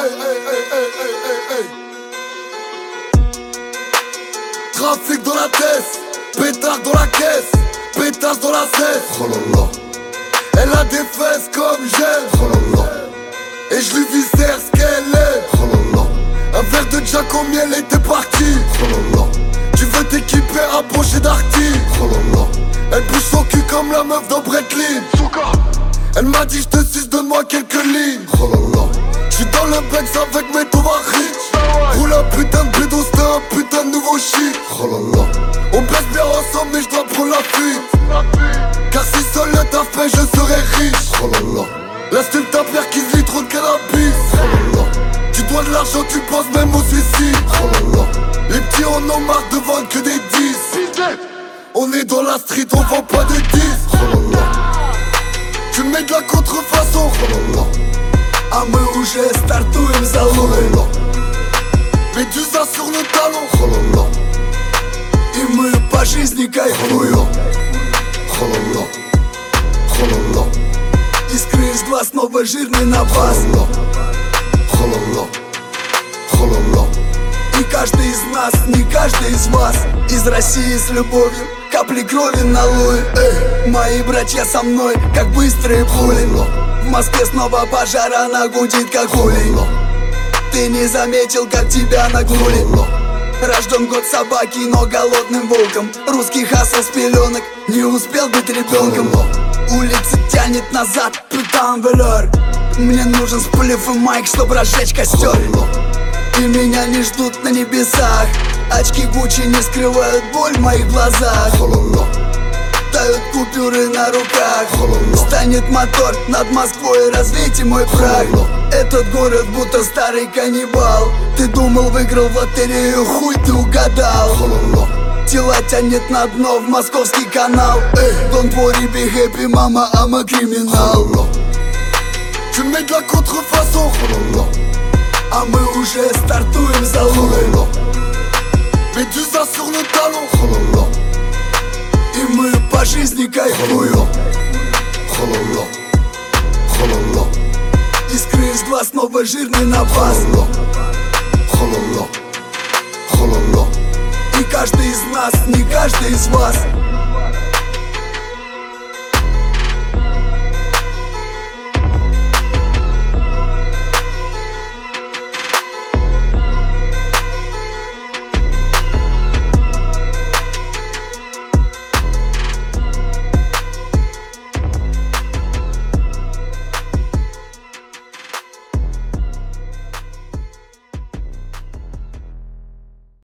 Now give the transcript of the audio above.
Trafic dans la tête, pétard dans la caisse, pétage dans la cesse. Oh là là. Elle a des fesses comme j'aime. Oh là là. Et je lui viscère ce qu'elle est. Oh là là. Un verre de Jack au miel et t'es parti. Oh là là. Tu veux t'équiper à pocher d'Arty. Oh là là. Elle bouge son cul comme la meuf dans Bretlin. Elle m'a dit j'te suce, donne-moi quelques lignes. Oh là là. J'suis dans le Benz avec mes tovarich. Roule un putain de bédo, c'est un putain de nouveau shit. Oh là là. On baisse bien ensemble mais j'dois prendre la fuite. Car si seul le taf paye je serai riche. Oh là là. Laisse-le ta père qui se lit trop de cannabis. Oh là là. Tu dois de l'argent, tu penses même au suicide. Oh là là. Les petits en ont marre de vendre que des 10. On est dans la street, on vend pas de 10. Oh là là. Tu mets de la contrefaçon. Oh là là. А мы уже стартуем за луной. Médusa sur le talon. Oh là là. И мы по жизни кайфуем. Oh là là. Oh là là. Искры из глаз, снова жирный напас. Oh là là. Oh là là. И каждый из нас, не каждый из вас, из России с любовью, капли крови на луе. Мои братья со мной, как быстрые пули. В Москве снова пожар, она гудит как улей. Ты не заметил, как тебя нагнули. Рожден год собаки, но голодным волком. Русский хасл с пеленок, не успел быть ребенком. Улица тянет назад, путан велер. Мне нужен сплив и майк, чтобы разжечь костер. И меня не ждут на небесах. Очки Гуччи не скрывают боль в моих глазах. Тают купюры на руках. Станет мотор над Москвой, развейте мой прах. Этот город будто старый каннибал. Ты думал, выиграл в лотерею, хуй ты угадал. Тела тянет на дно в московский канал. Don't worry, be happy, mama, I'm a criminal. Tu mets de la contrefaçon. А мы уже стартуем за луной. Médusa sur le talon. И мы по жизни кайфуем. Искры из глаз, снова жирный напас. И каждый из нас, не каждый из вас,